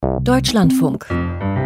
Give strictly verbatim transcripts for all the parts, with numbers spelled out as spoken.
Deutschlandfunk.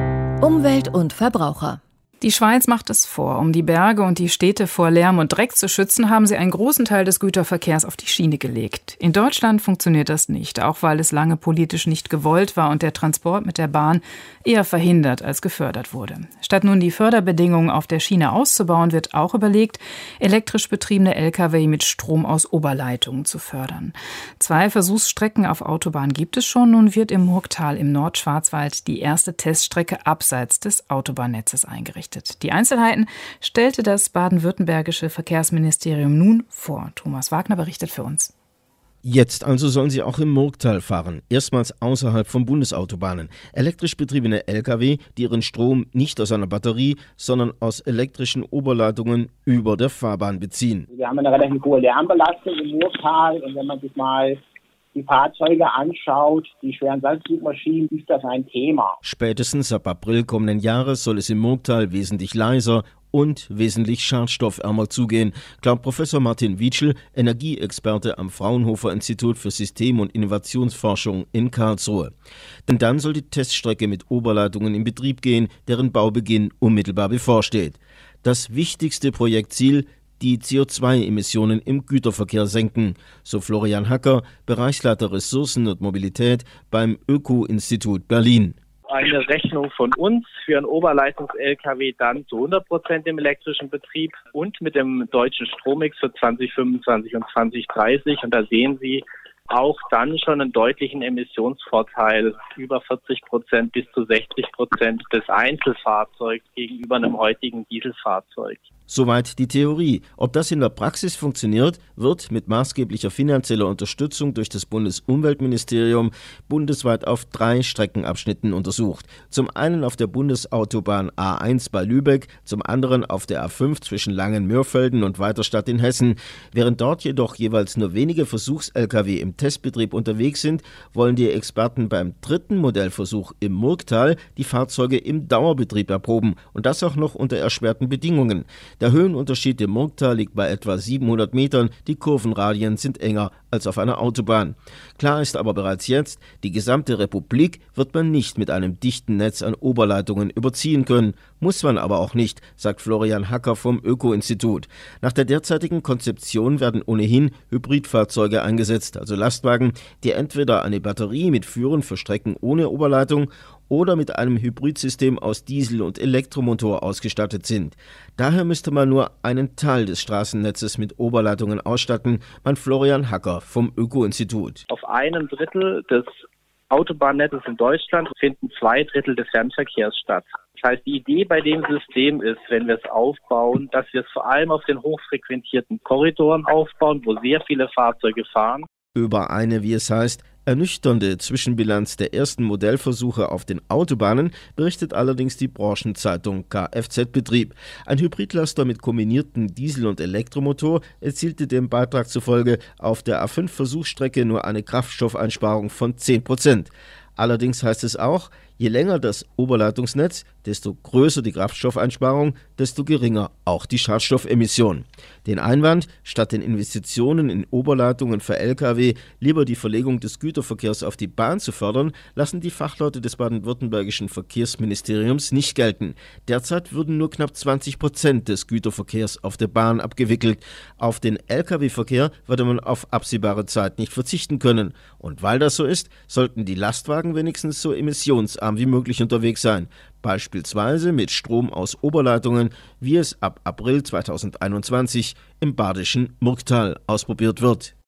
Umwelt und Verbraucher. Die Schweiz macht es vor. Um die Berge und die Städte vor Lärm und Dreck zu schützen, haben sie einen großen Teil des Güterverkehrs auf die Schiene gelegt. In Deutschland funktioniert das nicht, auch weil es lange politisch nicht gewollt war und der Transport mit der Bahn eher verhindert als gefördert wurde. Statt nun die Förderbedingungen auf der Schiene auszubauen, wird auch überlegt, elektrisch betriebene L K W mit Strom aus Oberleitungen zu fördern. Zwei Versuchsstrecken auf Autobahnen gibt es schon. Nun wird im Murgtal im Nordschwarzwald die erste Teststrecke abseits des Autobahnnetzes eingerichtet. Die Einzelheiten stellte das baden-württembergische Verkehrsministerium nun vor. Thomas Wagner berichtet für uns. Jetzt also sollen sie auch im Murgtal fahren, erstmals außerhalb von Bundesautobahnen. Elektrisch betriebene L K W, die ihren Strom nicht aus einer Batterie, sondern aus elektrischen Oberleitungen über der Fahrbahn beziehen. Wir haben eine relativ hohe Lärmbelastung im Murgtal und wenn man sich mal die Fahrzeuge anschaut, die schweren Salzsudmaschinen, ist das ein Thema. Spätestens ab April kommenden Jahres soll es im Murgtal wesentlich leiser und wesentlich schadstoffärmer zugehen, glaubt Professor Martin Wietschel, Energieexperte am Fraunhofer Institut für System- und Innovationsforschung in Karlsruhe. Denn dann soll die Teststrecke mit Oberleitungen in Betrieb gehen, deren Baubeginn unmittelbar bevorsteht. Das wichtigste Projektziel: die C O zwei Emissionen im Güterverkehr senken, so Florian Hacker, Bereichsleiter Ressourcen und Mobilität beim Öko-Institut Berlin. Eine Rechnung von uns für einen Oberleitungs-L K W dann zu hundert Prozent im elektrischen Betrieb und mit dem deutschen Strommix für zwanzig fünfundzwanzig und zwanzig dreißig. Und da sehen Sie auch dann schon einen deutlichen Emissionsvorteil, über vierzig Prozent bis zu sechzig Prozent des Einzelfahrzeugs gegenüber einem heutigen Dieselfahrzeug. Soweit die Theorie. Ob das in der Praxis funktioniert, wird mit maßgeblicher finanzieller Unterstützung durch das Bundesumweltministerium bundesweit auf drei Streckenabschnitten untersucht. Zum einen auf der Bundesautobahn A eins bei Lübeck, zum anderen auf der A fünf zwischen Langen-Mörfelden und Weiterstadt in Hessen. Während dort jedoch jeweils nur wenige Versuchs-L K W im Testbetrieb unterwegs sind, wollen die Experten beim dritten Modellversuch im Murgtal die Fahrzeuge im Dauerbetrieb erproben und das auch noch unter erschwerten Bedingungen. Der Höhenunterschied im Murgtal liegt bei etwa siebenhundert Metern, die Kurvenradien sind enger als auf einer Autobahn. Klar ist aber bereits jetzt, die gesamte Republik wird man nicht mit einem dichten Netz an Oberleitungen überziehen können. Muss man aber auch nicht, sagt Florian Hacker vom Öko-Institut. Nach der derzeitigen Konzeption werden ohnehin Hybridfahrzeuge eingesetzt, also Lastwagen, die entweder eine Batterie mitführen für Strecken ohne Oberleitung oder mit einem Hybridsystem aus Diesel- und Elektromotor ausgestattet sind. Daher müsste man nur einen Teil des Straßennetzes mit Oberleitungen ausstatten, meint Florian Hacker vom Öko-Institut. Auf einem Drittel des Autobahnnetzes in Deutschland finden zwei Drittel des Fernverkehrs statt. Das heißt, die Idee bei dem System ist, wenn wir es aufbauen, dass wir es vor allem auf den hochfrequentierten Korridoren aufbauen, wo sehr viele Fahrzeuge fahren. Über eine, wie es heißt, ernüchternde Zwischenbilanz der ersten Modellversuche auf den Autobahnen berichtet allerdings die Branchenzeitung K F Z-Betrieb. Ein Hybridlaster mit kombiniertem Diesel- und Elektromotor erzielte dem Beitrag zufolge auf der A fünf Versuchsstrecke nur eine Kraftstoffeinsparung von zehn Prozent. Allerdings heißt es auch, je länger das Oberleitungsnetz, desto größer die Kraftstoffeinsparung, desto geringer auch die Schadstoffemission. Den Einwand, statt den Investitionen in Oberleitungen für L K W lieber die Verlegung des Güterverkehrs auf die Bahn zu fördern, lassen die Fachleute des baden-württembergischen Verkehrsministeriums nicht gelten. Derzeit würden nur knapp zwanzig Prozent des Güterverkehrs auf der Bahn abgewickelt. Auf den L K W-Verkehr würde man auf absehbare Zeit nicht verzichten können. Und weil das so ist, sollten die Lastwagen wenigstens so emissionsarm wie möglich unterwegs sein. Beispielsweise mit Strom aus Oberleitungen, wie es ab April zweitausendeinundzwanzig im badischen Murgtal ausprobiert wird.